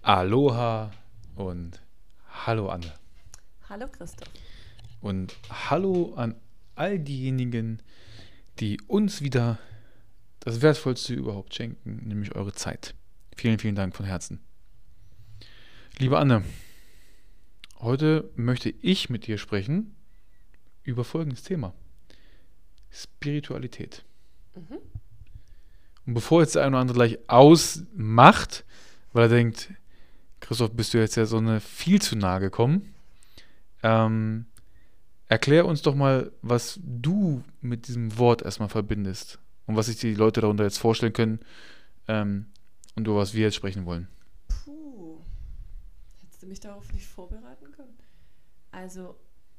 Aloha und hallo Anne. Hallo Christoph. Und hallo an all diejenigen, die uns wieder das Wertvollste überhaupt schenken, nämlich eure Zeit. Vielen, vielen Dank von Herzen. Liebe Anne, heute möchte ich mit dir sprechen über folgendes Thema. Spiritualität. Mhm. Und bevor jetzt der eine oder andere gleich ausmacht, weil er denkt, Christoph, bist du jetzt ja so eine viel zu nahe gekommen, erklär uns doch mal, was du mit diesem Wort erstmal verbindest und was sich die Leute darunter jetzt vorstellen können und über was wir jetzt sprechen wollen. Puh, hättest du mich darauf nicht vorbereiten können? Also,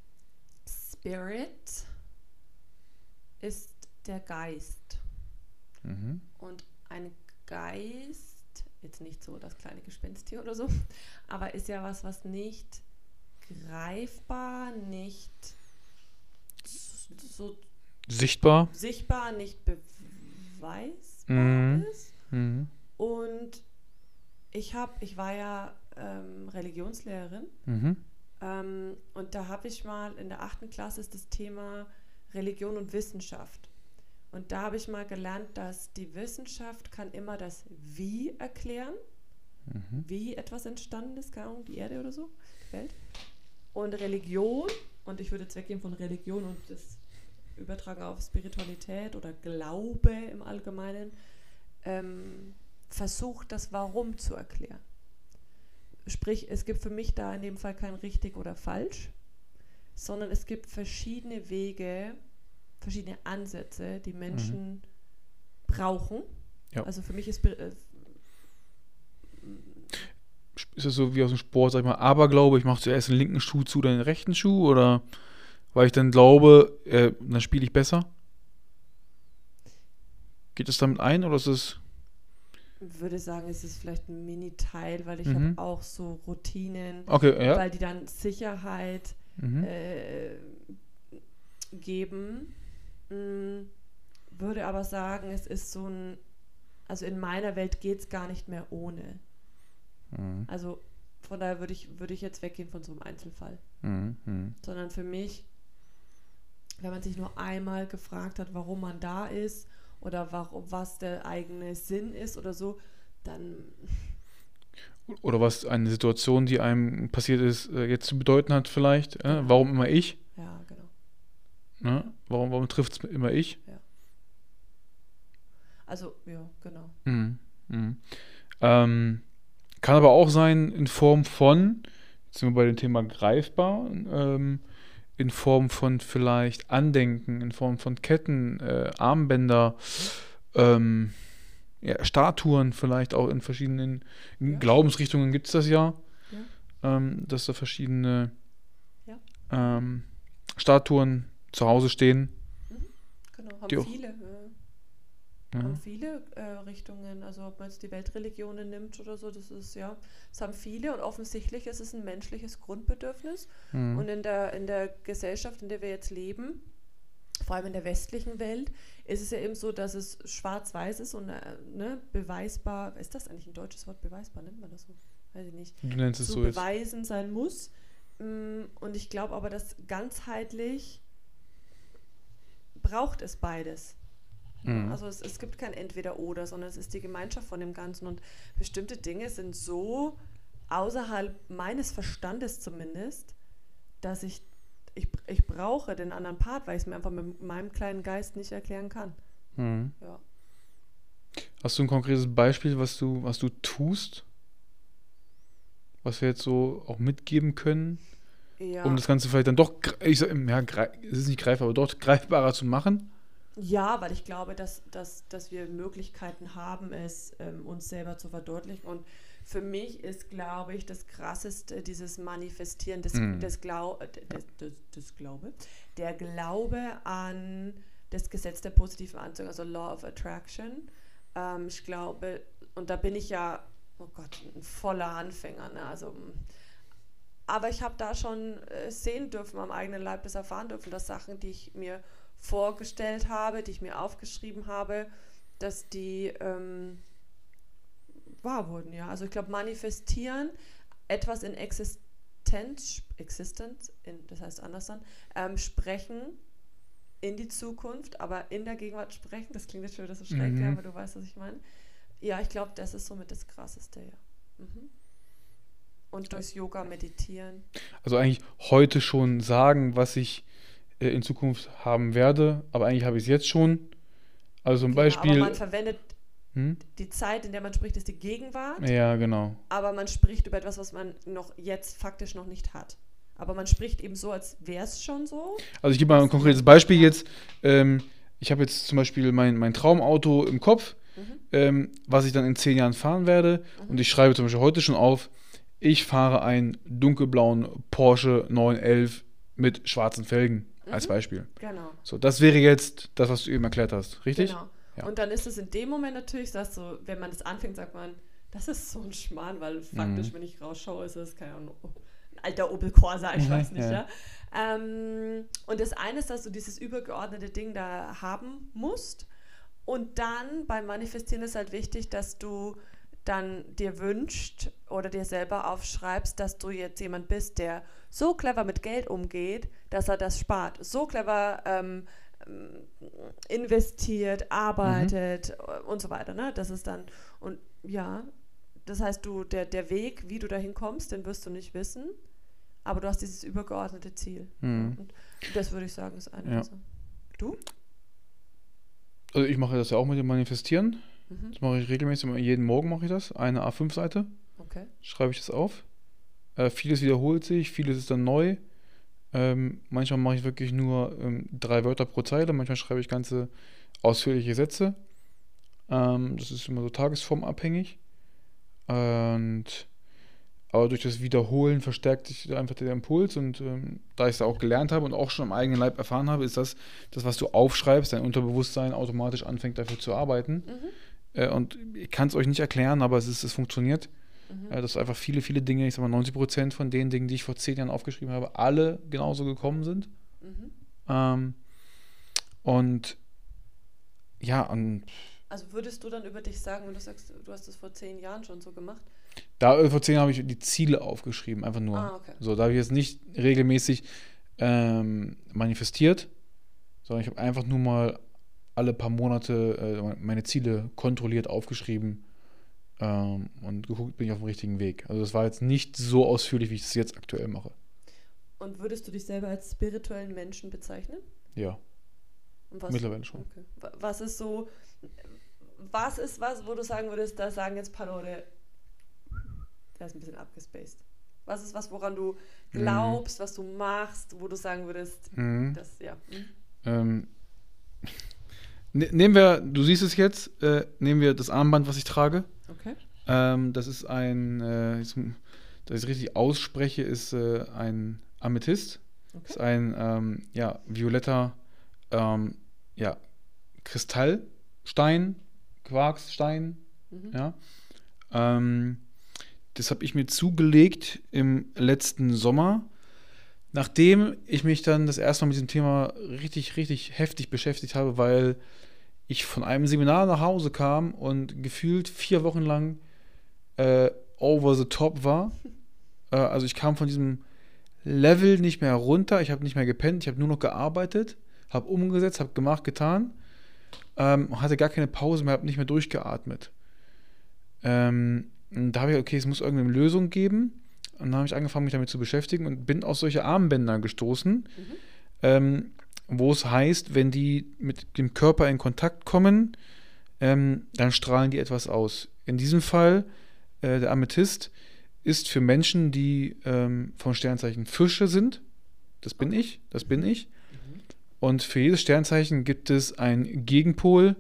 Spirit ist der Geist. Mhm. Und ein Geist, jetzt nicht so das kleine Gespensttier oder so, aber ist ja was nicht greifbar, nicht so Sichtbar? sichtbar, nicht beweisbar Mhm. ist. Mhm. Und ich war ja Religionslehrerin. Mhm. Und da habe ich mal in der 8. Klasse ist das Thema Religion und Wissenschaft. Und da habe ich mal gelernt, dass die Wissenschaft kann immer das Wie erklären, wie etwas entstanden ist, keine Ahnung, die Erde oder so, die Welt. Und Religion, und ich würde jetzt weggehen von Religion und das übertragen auf Spiritualität oder Glaube im Allgemeinen, versucht das Warum zu erklären. Sprich, es gibt für mich da in dem Fall kein richtig oder falsch, sondern es gibt verschiedene Wege, verschiedene Ansätze, die Menschen brauchen. Ja. Also für mich ist Ist das so wie aus dem Sport, sag ich mal, Aberglaube, ich mache zuerst den linken Schuh zu, dann den rechten Schuh oder weil ich dann glaube, dann spiele ich besser? Geht es damit ein oder ist es... würde sagen, es ist vielleicht ein Mini-Teil, weil ich Mhm. habe auch so Routinen, Okay, ja. weil die dann Sicherheit Mhm. geben. Würde aber sagen, es ist so ein, also in meiner Welt geht es gar nicht mehr ohne. Mhm. Also von daher würde ich jetzt weggehen von so einem Einzelfall. Mhm. Mhm. Sondern für mich, wenn man sich nur einmal gefragt hat, warum man da ist oder was der eigene Sinn ist oder so, dann Oder was eine Situation, die einem passiert ist, jetzt zu bedeuten hat vielleicht. Genau. Warum immer ich? ja, genau. Ne? Warum trifft es immer ich? Also, ja, genau. Mhm. Mhm. Kann aber auch sein in Form von, jetzt sind wir bei dem Thema greifbar, in Form von vielleicht Andenken, in Form von Ketten, Armbänder, ja, Statuen vielleicht auch in verschiedenen Ja. Glaubensrichtungen gibt es das ja, Ja. dass da verschiedene Ja. Statuen zu Hause stehen. Genau, Die auch, haben viele Richtungen, also ob man jetzt die Weltreligionen nimmt oder so, das ist ja, es haben viele und offensichtlich ist es ein menschliches Grundbedürfnis und in der Gesellschaft, in der wir jetzt leben, vor allem in der westlichen Welt, ist es ja eben so, dass es schwarz-weiß ist und beweisbar, ist das eigentlich ein deutsches Wort, beweisbar, nennt man das so? Weiß ich nicht. Du nennst es Zu so jetzt. beweisen sein muss. Und ich glaube aber, dass ganzheitlich braucht es beides. Also es gibt kein Entweder-Oder, sondern es ist die Gemeinschaft von dem Ganzen und bestimmte Dinge sind so außerhalb meines Verstandes zumindest, dass ich brauche den anderen Part, weil ich es mir einfach mit meinem kleinen Geist nicht erklären kann. Ja. Hast du ein konkretes Beispiel, was du tust? Was wir jetzt so auch mitgeben können, Ja. um das Ganze vielleicht dann doch, es ist nicht greifbar, aber doch greifbarer zu machen? Ja, weil ich glaube, dass wir Möglichkeiten haben, es uns selber zu verdeutlichen. Und für mich ist, glaube ich, das Krasseste dieses Manifestieren der Glaube an das Gesetz der positiven Anziehung, also Law of Attraction. Ich glaube, und da bin ich ja, oh Gott, ein voller Anfänger, ne? Also, aber ich habe da schon sehen dürfen, am eigenen Leib das erfahren dürfen, dass Sachen, die ich mir vorgestellt habe, die ich mir aufgeschrieben habe, dass die wahr wurden, ja. Also ich glaube, manifestieren, etwas in Existenz, das heißt anders dann, sprechen in die Zukunft, aber in der Gegenwart sprechen, das klingt jetzt schon wieder so schrecklich, aber du weißt, was ich meine. Ja, ich glaube, das ist somit das Krasseste, ja. Und durchs Yoga meditieren. Also eigentlich heute schon sagen, was ich in Zukunft haben werde, aber eigentlich habe ich es jetzt schon. Also zum Beispiel... Aber man verwendet die Zeit, in der man spricht, ist die Gegenwart. Ja, genau. Aber man spricht über etwas, was man noch jetzt faktisch noch nicht hat. Aber man spricht eben so, als wäre es schon so. Also ich gebe mal ein konkretes Beispiel jetzt. Ich habe jetzt zum Beispiel mein Traumauto im Kopf, was ich dann in 10 Jahren fahren werde. Und ich schreibe zum Beispiel heute schon auf, ich fahre einen dunkelblauen Porsche 911 mit schwarzen Felgen, als Beispiel. Genau. So, das wäre jetzt das, was du eben erklärt hast, richtig? Genau. Ja. Und dann ist es in dem Moment natürlich, dass so, wenn man das anfängt, sagt man, das ist so ein Schmarrn, weil faktisch, wenn ich rausschaue, ist es, keine Ahnung, ein alter Opel Corsa, ich weiß nicht, ja. Und das eine ist, dass du dieses übergeordnete Ding da haben musst. Und dann beim Manifestieren ist halt wichtig, dass du dann dir wünscht oder dir selber aufschreibst, dass du jetzt jemand bist, der so clever mit Geld umgeht, dass er das spart, so clever investiert, arbeitet und so weiter. Ne? Das ist dann, und ja, das heißt, der Weg, wie du dahin kommst, den wirst du nicht wissen, aber du hast dieses übergeordnete Ziel. Und das würde ich sagen, ist eine Sache. Du? Also ich mache das ja auch mit dem Manifestieren. Das mache ich regelmäßig, jeden Morgen mache ich das, eine A5-Seite. Okay. Schreibe ich das auf. Vieles wiederholt sich, vieles ist dann neu. Manchmal mache ich wirklich nur 3 Wörter pro Zeile, manchmal schreibe ich ganze ausführliche Sätze. Das ist immer so tagesformabhängig. Aber durch das Wiederholen verstärkt sich einfach der Impuls und da ich es auch gelernt habe und auch schon am eigenen Leib erfahren habe, ist das, was du aufschreibst, dein Unterbewusstsein automatisch anfängt dafür zu arbeiten. Und ich kann es euch nicht erklären, aber es funktioniert. Dass einfach viele, viele Dinge, ich sag mal 90% von den Dingen, die ich vor 10 Jahren aufgeschrieben habe, alle genauso gekommen sind. Und also würdest du dann über dich sagen, wenn du sagst, du hast das vor 10 Jahren schon so gemacht? Vor 10 Jahren habe ich die Ziele aufgeschrieben, einfach nur. Okay. So, da habe ich jetzt nicht regelmäßig manifestiert, sondern ich habe einfach nur mal alle paar Monate meine Ziele kontrolliert aufgeschrieben und geguckt, bin ich auf dem richtigen Weg. Also das war jetzt nicht so ausführlich, wie ich es jetzt aktuell mache. Und würdest du dich selber als spirituellen Menschen bezeichnen? Ja. Mittlerweile schon. Okay. Was ist so, wo du sagen würdest, da sagen jetzt ein paar Leute, der ist ein bisschen abgespaced. Was ist was, woran du glaubst, was du machst, wo du sagen würdest, das, ja. Nehmen wir, du siehst es jetzt, nehmen wir das Armband, was ich trage. Okay. Das ist dass ich es richtig ausspreche, ist ein Amethyst. Okay. Ist ein violetter Kristallstein, Quarzstein. Ja. Das habe ich mir zugelegt im letzten Sommer, nachdem ich mich dann das erste Mal mit diesem Thema richtig, richtig heftig beschäftigt habe, weil ich von einem Seminar nach Hause kam und gefühlt 4 Wochen lang over the top war. Also ich kam von diesem Level nicht mehr runter, ich habe nicht mehr gepennt, ich habe nur noch gearbeitet, habe umgesetzt, habe gemacht, getan, hatte gar keine Pause mehr, habe nicht mehr durchgeatmet. Und da habe ich, okay, es muss irgendeine Lösung geben. Und dann habe ich angefangen, mich damit zu beschäftigen und bin auf solche Armbänder gestoßen, wo es heißt, wenn die mit dem Körper in Kontakt kommen, dann strahlen die etwas aus. In diesem Fall, der Amethyst ist für Menschen, die vom Sternzeichen Fische sind. Das bin ich. Und für jedes Sternzeichen gibt es einen Gegenpol,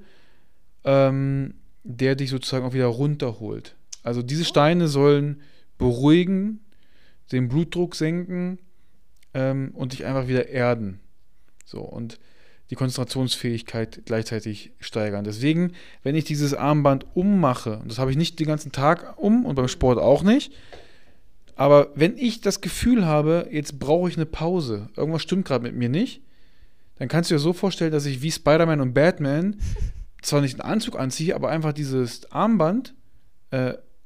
der dich sozusagen auch wieder runterholt. Also diese Steine sollen beruhigen, den Blutdruck senken und dich einfach wieder erden. So, und die Konzentrationsfähigkeit gleichzeitig steigern. Deswegen, wenn ich dieses Armband ummache, und das habe ich nicht den ganzen Tag und beim Sport auch nicht, aber wenn ich das Gefühl habe, jetzt brauche ich eine Pause, irgendwas stimmt gerade mit mir nicht, dann kannst du dir so vorstellen, dass ich wie Spider-Man und Batman zwar nicht einen Anzug anziehe, aber einfach dieses Armband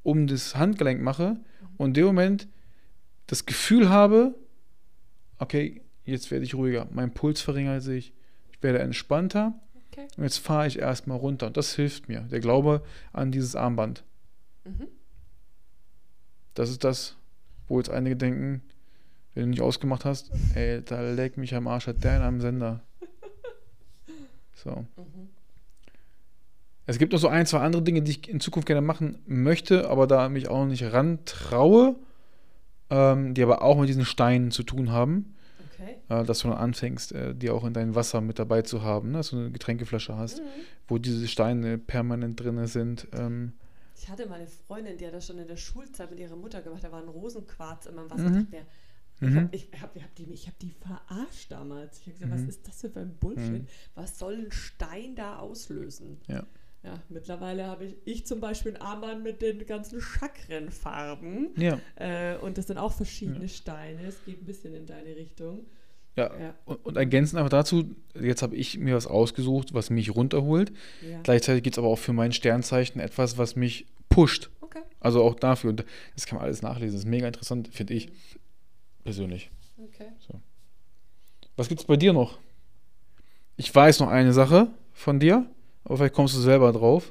um das Handgelenk mache und in dem Moment das Gefühl habe, okay, jetzt werde ich ruhiger, mein Puls verringert sich, ich werde entspannter und jetzt fahre ich erstmal runter. Und das hilft mir, der Glaube an dieses Armband. Mhm. Das ist das, wo jetzt einige denken, wenn du nicht ausgemacht hast, ey, da leck mich am Arsch, hat der in einem Sender. So. Mhm. Es gibt noch so ein, zwei andere Dinge, die ich in Zukunft gerne machen möchte, aber da mich auch noch nicht rantraue, die aber auch mit diesen Steinen zu tun haben. Okay. Dass du dann anfängst, die auch in dein Wasser mit dabei zu haben, ne? Dass du eine Getränkeflasche hast, wo diese Steine permanent drin sind. Ich hatte mal eine Freundin, die hat das schon in der Schulzeit mit ihrer Mutter gemacht, da war ein Rosenquarz in meinem Wasser. Ich hab die verarscht damals. Ich habe gesagt, was ist das für ein Bullshit? Was soll ein Stein da auslösen? Ja. Ja, mittlerweile habe ich zum Beispiel ein Armband mit den ganzen Chakrenfarben. Ja. Und das sind auch verschiedene Steine. Es geht ein bisschen in deine Richtung. Ja. Und ergänzend einfach dazu, jetzt habe ich mir was ausgesucht, was mich runterholt. Ja. Gleichzeitig gibt es aber auch für mein Sternzeichen etwas, was mich pusht. Okay. Also auch dafür. Und das kann man alles nachlesen. Das ist mega interessant, finde ich. Persönlich. Okay. So. Was gibt es bei dir noch? Ich weiß noch eine Sache von dir, aber vielleicht kommst du selber drauf.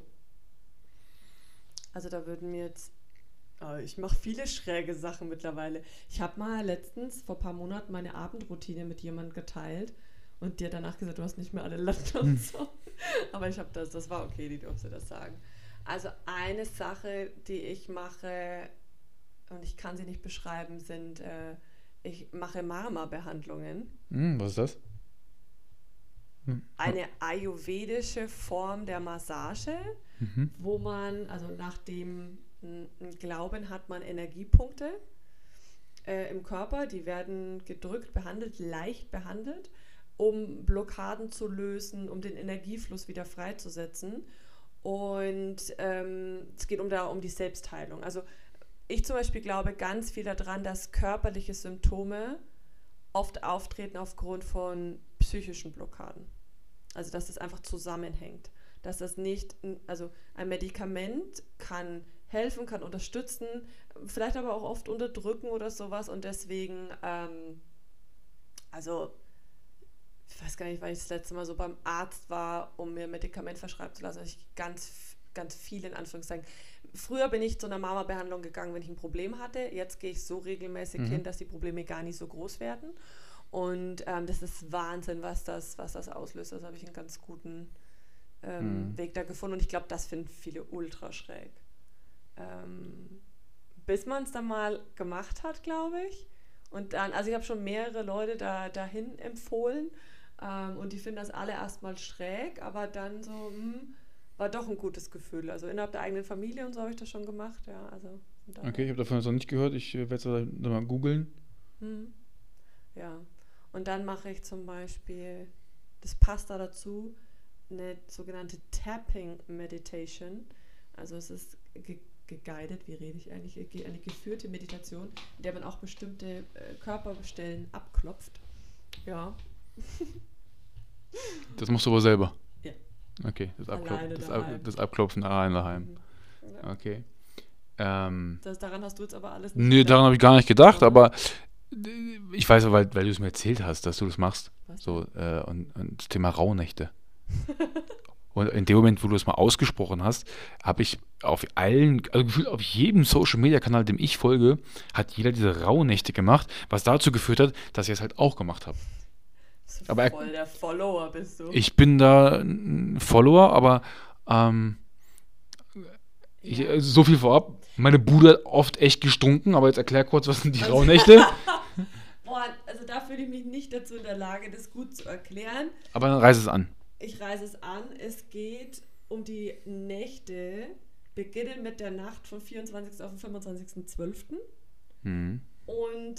Also da würden mir jetzt... ich mache viele schräge Sachen mittlerweile. Ich habe mal letztens, vor ein paar Monaten, meine Abendroutine mit jemandem geteilt und dir danach gesagt, du hast nicht mehr alle Latten und so. Aber ich habe das war okay, die durfte das sagen. Also eine Sache, die ich mache, und ich kann sie nicht beschreiben, sind, ich mache Marma-Behandlungen. Was ist das? Eine ayurvedische Form der Massage, wo man, also nach dem Glauben hat man Energiepunkte im Körper, die werden gedrückt, behandelt, leicht behandelt, um Blockaden zu lösen, um den Energiefluss wieder freizusetzen. Und es geht um die Selbstheilung. Also ich zum Beispiel glaube ganz viel daran, dass körperliche Symptome oft auftreten aufgrund von psychischen Blockaden. Also dass das einfach zusammenhängt. Dass das nicht, also ein Medikament kann helfen, kann unterstützen, vielleicht aber auch oft unterdrücken oder sowas. Und deswegen, also ich weiß gar nicht, weil ich das letzte Mal so beim Arzt war, um mir ein Medikament verschreiben zu lassen, ich ganz viel in Anführungszeichen. Früher bin ich zu einer Mama-Behandlung gegangen, wenn ich ein Problem hatte. Jetzt gehe ich so regelmäßig hin, dass die Probleme gar nicht so groß werden. Und das ist Wahnsinn, was das auslöst. Das habe ich einen ganz guten Weg da gefunden. Und ich glaube, das finden viele ultra schräg. Bis man es dann mal gemacht hat, glaube ich. Und dann, also ich habe schon mehrere Leute dahin empfohlen. Und die finden das alle erstmal schräg, aber dann so, war doch ein gutes Gefühl. Also innerhalb der eigenen Familie und so habe ich das schon gemacht. Ja, also, okay, ich habe davon jetzt noch nicht gehört. Ich werde es dann mal googeln. Ja, und dann mache ich zum Beispiel, das passt da dazu, eine sogenannte Tapping Meditation. Also es ist geguided, wie rede ich eigentlich, eine geführte Meditation, in der man auch bestimmte Körperstellen abklopft. Ja. Das machst du aber selber? Ja. Okay, das Abklopfen allein daheim. Ja. Okay. Daran hast du jetzt aber alles nicht Nee, daran habe ich gar nicht gedacht, aber ich weiß, weil du es mir erzählt hast, dass du das machst. Was? So, und das Thema Rauhnächte. Und in dem Moment, wo du es mal ausgesprochen hast, habe ich auf gefühlt auf jedem Social-Media-Kanal, dem ich folge, hat jeder diese Rauhnächte gemacht, was dazu geführt hat, dass ich es halt auch gemacht habe. Aber voll der Follower bist du. Ich bin da ein Follower, aber so viel vorab. Meine Bude hat oft echt gestunken, aber jetzt erklär kurz, was sind die Rauhnächte? Boah, also da fühle ich mich nicht dazu in der Lage, das gut zu erklären. Aber dann reiß es an. Ich reiße es an. Es geht um die Nächte, beginnen mit der Nacht vom 24. auf den 25.12. Und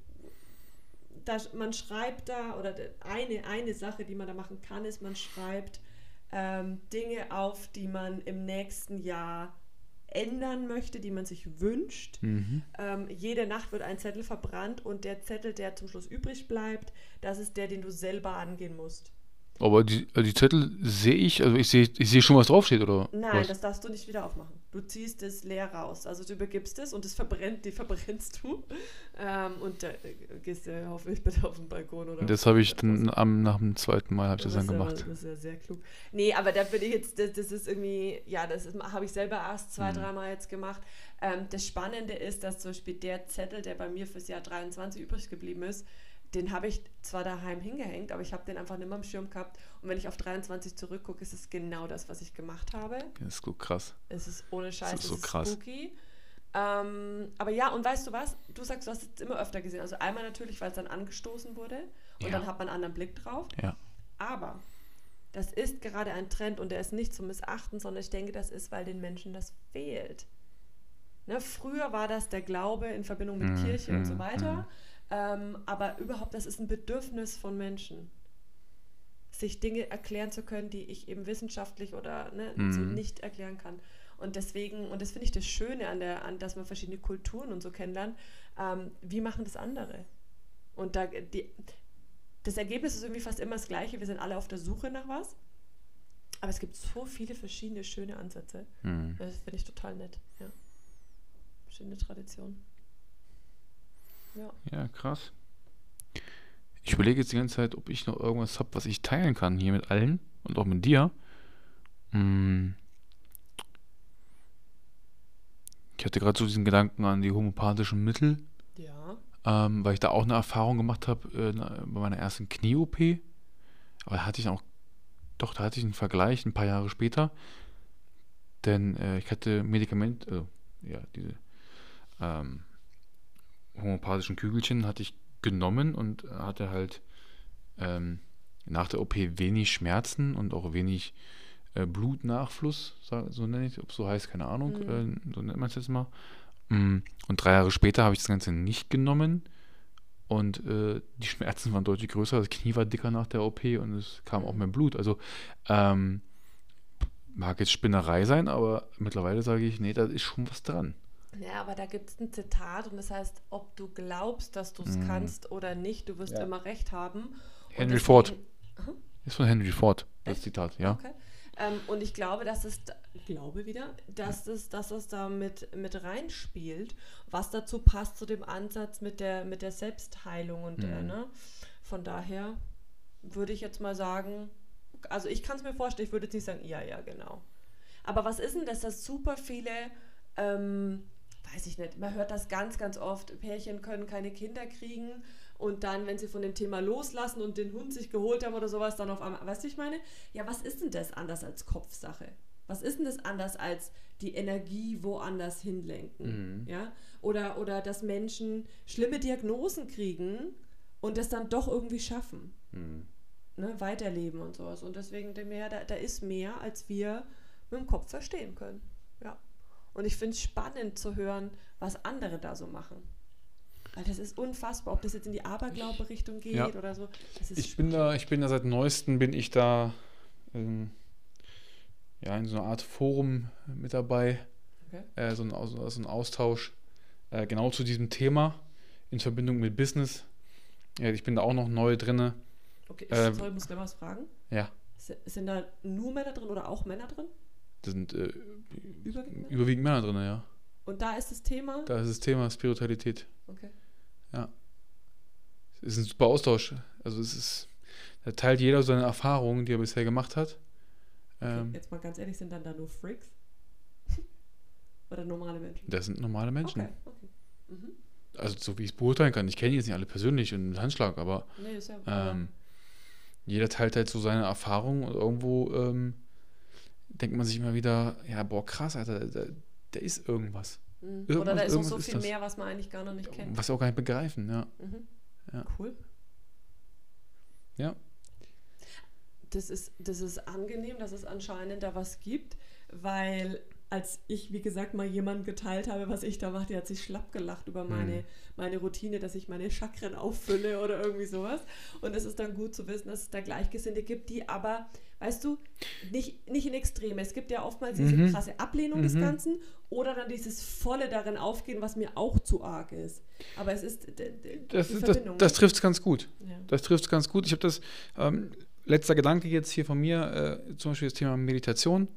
man schreibt da, oder eine Sache, die man da machen kann, ist, man schreibt Dinge auf, die man im nächsten Jahr ändern möchte, die man sich wünscht. Jede Nacht wird ein Zettel verbrannt und der Zettel, der zum Schluss übrig bleibt, das ist der, den du selber angehen musst. Aber die Zettel sehe ich, also ich sehe schon, was draufsteht, oder Nein, was? das darfst du nicht wieder aufmachen. Du ziehst es leer raus. Also du übergibst es und die verbrennst du. Und da gehst du hoffentlich bitte auf den Balkon oder Und auf das habe ich die Terrasse. dann nach dem zweiten Mal habe ich das dann Das ist ja, gemacht. das ist ja sehr klug. Nee, aber da bin ich jetzt, das ist irgendwie, ja, habe ich selber erst zwei, Mhm. dreimal jetzt gemacht. Das Spannende ist, dass zum Beispiel der Zettel, der bei mir fürs Jahr 23 übrig geblieben ist, den habe ich zwar daheim hingehängt, aber ich habe den einfach nicht mehr am Schirm gehabt. Und wenn ich auf 23 zurückgucke, ist es genau das, was ich gemacht habe. Das ist so krass. Es ist ohne Scheiß, Das ist es so ist krass. spooky. Aber ja, und weißt du was? Du sagst, du hast es immer öfter gesehen. Also einmal natürlich, weil es dann angestoßen wurde und Ja. dann hat man einen anderen Blick drauf. Ja. Aber das ist gerade ein Trend und der ist nicht zu missachten, sondern ich denke, das ist, weil den Menschen das fehlt. Ne, früher war das der Glaube in Verbindung mit Kirche und so weiter. Aber überhaupt, das ist ein Bedürfnis von Menschen, sich Dinge erklären zu können, die ich eben wissenschaftlich oder so nicht erklären kann. Und deswegen, und das finde ich das Schöne dass man verschiedene Kulturen und so kennenlernt, wie machen das andere? Und das Ergebnis ist irgendwie fast immer das Gleiche, wir sind alle auf der Suche nach was, aber es gibt so viele verschiedene schöne Ansätze. Das finde ich total nett. Ja. Schöne Tradition. Ja. Ja, krass. Ich überlege jetzt die ganze Zeit, ob ich noch irgendwas habe, was ich teilen kann hier mit allen und auch mit dir. Hm, Ich hatte gerade so diesen Gedanken an die homöopathischen Mittel, Ja. weil ich da auch eine Erfahrung gemacht habe bei meiner ersten Knie-OP. Aber da hatte ich einen Vergleich ein paar Jahre später, denn ich hatte diese ähm, homöopathischen Kügelchen hatte ich genommen und hatte halt ähm, nach der OP wenig Schmerzen und auch wenig Blutnachfluss, so nenne ich es, ob es so heißt, keine Ahnung, so nennt man es jetzt mal. Und 3 Jahre später habe ich das Ganze nicht genommen und die Schmerzen waren deutlich größer, das Knie war dicker nach der OP und es kam auch mehr Blut. Also mag jetzt Spinnerei sein, aber mittlerweile sage ich, nee, da ist schon was dran. Ja, aber da gibt es ein Zitat und das heißt, ob du glaubst, dass du es kannst oder nicht, du wirst Ja. immer recht haben. Und Henry Ford. Aha. Ist von Henry Ford, das Echt? Zitat, ja. Okay. Und ich glaube, dass es da mit reinspielt, was dazu passt zu dem Ansatz mit der Selbstheilung und ne? Von daher würde ich jetzt mal sagen, also ich kann es mir vorstellen, ich würde jetzt nicht sagen, ja, genau. Aber was ist denn das, dass super viele, weiß ich nicht, man hört das ganz, ganz oft, Pärchen können keine Kinder kriegen und dann, wenn sie von dem Thema loslassen und den Hund sich geholt haben oder sowas, dann auf einmal, weißt du, ich meine? Ja, was ist denn das anders als Kopfsache? Was ist denn das anders als die Energie woanders hinlenken? Ja? Oder dass Menschen schlimme Diagnosen kriegen und das dann doch irgendwie schaffen. Ne? Weiterleben und sowas. Und deswegen denke ich mir, da ist mehr, als wir mit dem Kopf verstehen können. Ja. Und ich finde es spannend zu hören, was andere da so machen. Weil das ist unfassbar, ob das jetzt in die Aberglaube-Richtung geht Ja. oder so. Das ist Ich bin da seit neuestem bin ich da in so einer Art Forum mit dabei, okay. so ein Austausch genau zu diesem Thema in Verbindung mit Business. Ja, ich bin da auch noch neu drinne. Okay, Ähm, muss ich gleich was fragen. Ja, Sind da nur Männer drin oder auch Männer drin? da sind Überwiegend Männer? überwiegend Männer drin, ja. Und da ist das Thema? Da ist das Thema Spiritualität. Okay. Ja. Es ist ein super Austausch. Also da teilt jeder seine Erfahrungen, die er bisher gemacht hat. Okay. Jetzt mal ganz ehrlich, sind dann da nur Freaks? Oder normale Menschen? Das sind normale Menschen. Okay. Also so wie ich es beurteilen kann. Ich kenne die jetzt nicht alle persönlich und mit Handschlag, aber Nee, ist ja jeder teilt halt so seine Erfahrungen und irgendwo denkt man sich immer wieder, ja, boah, krass, Alter, da ist irgendwas. Oder da ist noch so irgendwas viel das. mehr, was man eigentlich gar noch nicht kennt. Was wir auch gar nicht begreifen, ja. Ja. Cool. Ja. Das ist angenehm, dass es anscheinend da was gibt, weil als ich, wie gesagt, mal jemanden geteilt habe, was ich da mache, die hat sich schlapp gelacht über meine Routine, dass ich meine Chakren auffülle oder irgendwie sowas. Und es ist dann gut zu wissen, dass es da Gleichgesinnte gibt, die aber, weißt du, nicht in Extreme. Es gibt ja oftmals diese krasse Ablehnung des Ganzen oder dann dieses volle darin aufgehen, was mir auch zu arg ist. Aber es ist die Verbindung. Das trifft es ganz gut. Ja. Das trifft es ganz gut. Ich habe das letzter Gedanke jetzt hier von mir, zum Beispiel das Thema Meditation.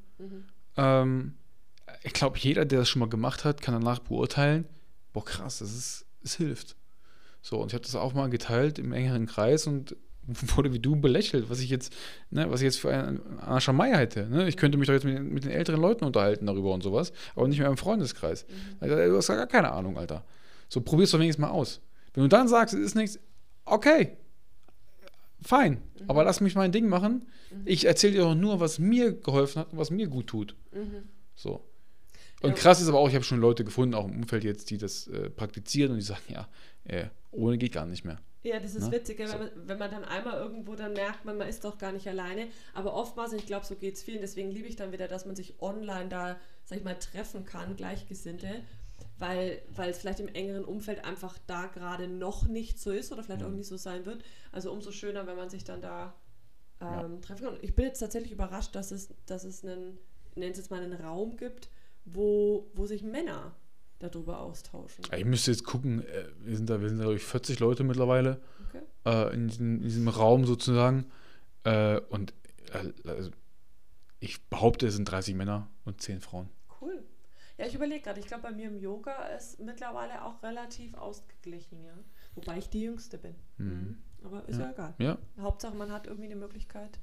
Ich glaube, jeder, der das schon mal gemacht hat, kann danach beurteilen, boah krass, es hilft. So, und ich habe das auch mal geteilt im engeren Kreis und wurde wie du belächelt, was ich jetzt für einen Schamai hätte. Ne? Ich könnte mich doch jetzt mit den älteren Leuten unterhalten darüber und sowas, aber nicht mehr im Freundeskreis. Du hast gar keine Ahnung, Alter. So, probier's doch wenigstens mal aus. Wenn du dann sagst, es ist nichts, okay, fein, aber lass mich mein Ding machen. Ich erzähle dir doch nur, was mir geholfen hat und was mir gut tut. So. Und krass ist aber auch, ich habe schon Leute gefunden, auch im Umfeld jetzt, die das praktizieren und die sagen, ja, ohne geht gar nicht mehr. Ja, das ist witzig, wenn man dann einmal irgendwo dann merkt, man ist doch gar nicht alleine. Aber oftmals, und ich glaube, so geht es vielen, deswegen liebe ich dann wieder, dass man sich online da, sag ich mal, treffen kann, Gleichgesinnte, weil es vielleicht im engeren Umfeld einfach da gerade noch nicht so ist oder vielleicht auch nicht so sein wird. Also umso schöner, wenn man sich dann da treffen kann. Und ich bin jetzt tatsächlich überrascht, dass es einen, nennt es jetzt mal einen Raum gibt, wo sich Männer darüber austauschen. Ich müsste jetzt gucken, wir sind da glaube ich 40 Leute mittlerweile in diesem Raum sozusagen und also ich behaupte, es sind 30 Männer und 10 Frauen. Cool. Ja, ich überlege gerade, ich glaube bei mir im Yoga ist mittlerweile auch relativ ausgeglichen, ja. Wobei ich die Jüngste bin. Aber ist ja egal. Ja. Hauptsache man hat irgendwie eine Möglichkeit.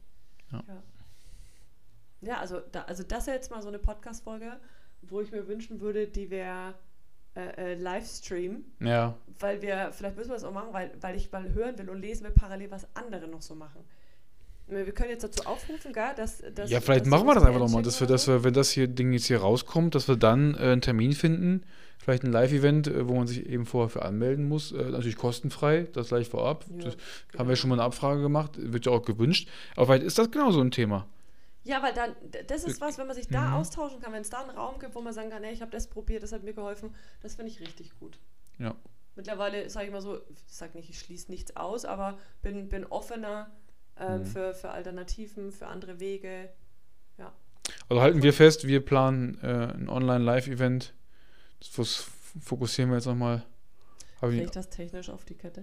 Ja, also das ist jetzt mal so eine Podcast-Folge, wo ich mir wünschen würde, die wäre Livestream. Ja. Weil vielleicht müssen wir das auch machen, weil ich mal hören will und lesen will parallel, was andere noch so machen. Wir können jetzt dazu aufrufen, gell, dass ja, vielleicht machen wir das einfach nochmal, dass wir, wenn das Ding jetzt hier rauskommt, dass wir dann einen Termin finden, vielleicht ein Live-Event, wo man sich eben vorher für anmelden muss, natürlich kostenfrei, das gleich vorab. Ja, das haben wir schon mal eine Abfrage gemacht, wird ja auch gewünscht, aber vielleicht ist das genau so ein Thema. Ja, weil dann, das ist was, wenn man sich da austauschen kann, wenn es da einen Raum gibt, wo man sagen kann, hey, ich habe das probiert, das hat mir geholfen, das finde ich richtig gut. Ja. Mittlerweile, sage ich mal so, ich sage nicht, ich schließe nichts aus, aber bin offener für Alternativen, für andere Wege, ja. Also halten wir fest, wir planen ein Online-Live-Event, das fokussieren wir jetzt nochmal. Kriege ich das technisch auf die Kette?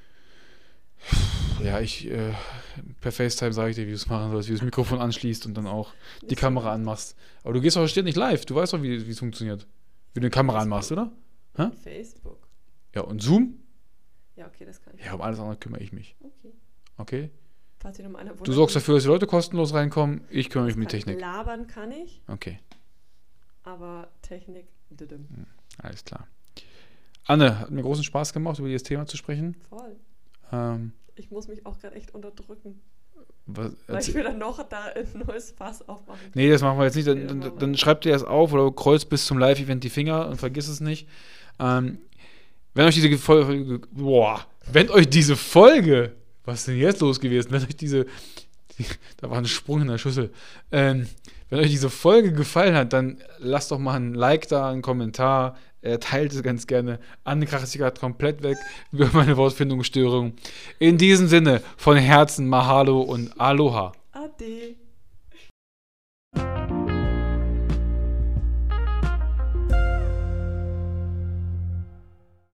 Ja, per FaceTime sage ich dir, wie du es machen sollst, wie du das Mikrofon anschließt und dann auch die Kamera anmachst. Aber du gehst doch nicht live, du weißt doch, wie es funktioniert. Wie du eine Kamera anmachst, oder? Facebook. Ja, und Zoom? Ja, okay, das kann ich. Ja, um alles andere kümmere ich mich. Okay? Falls ihr noch einer du sorgst dafür, dass die Leute kostenlos reinkommen, ich kümmere mich um die Technik. Labern kann ich. Okay. Aber Technik, alles klar. Anne, hat mir großen Spaß gemacht, über dieses Thema zu sprechen. Voll. Ich muss mich auch gerade echt unterdrücken. Weil ich will dann noch da ein neues Fass aufmachen. Nee, das machen wir jetzt nicht. Dann schreibt ihr das auf oder kreuzt bis zum Live-Event die Finger und vergiss es nicht. Wenn euch diese Folge, was ist denn jetzt los gewesen? Wenn euch da war ein Sprung in der Schüssel. Wenn euch diese Folge gefallen hat, dann lasst doch mal ein Like da, einen Kommentar, teilt es ganz gerne. Anne Krach ist gerade komplett weg über meine Wortfindungsstörung. In diesem Sinne, von Herzen Mahalo und Aloha. Ade.